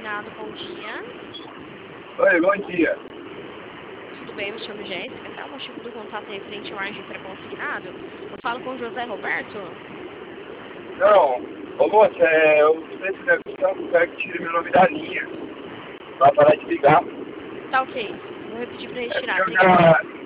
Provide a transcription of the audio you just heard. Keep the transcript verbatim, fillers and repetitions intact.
consignado, bom dia. Oi, bom dia. Tudo bem, eu me chamo Jéssica, tá? O motivo do contato é referente ao margem pré-consignado. Eu falo com o José Roberto. Não, ô moça, é, eu sei que deve estar quero que tire meu nome da linha. Vai parar de ligar. Tá ok, vou repetir pra É retirar, porque eu obrigada. já,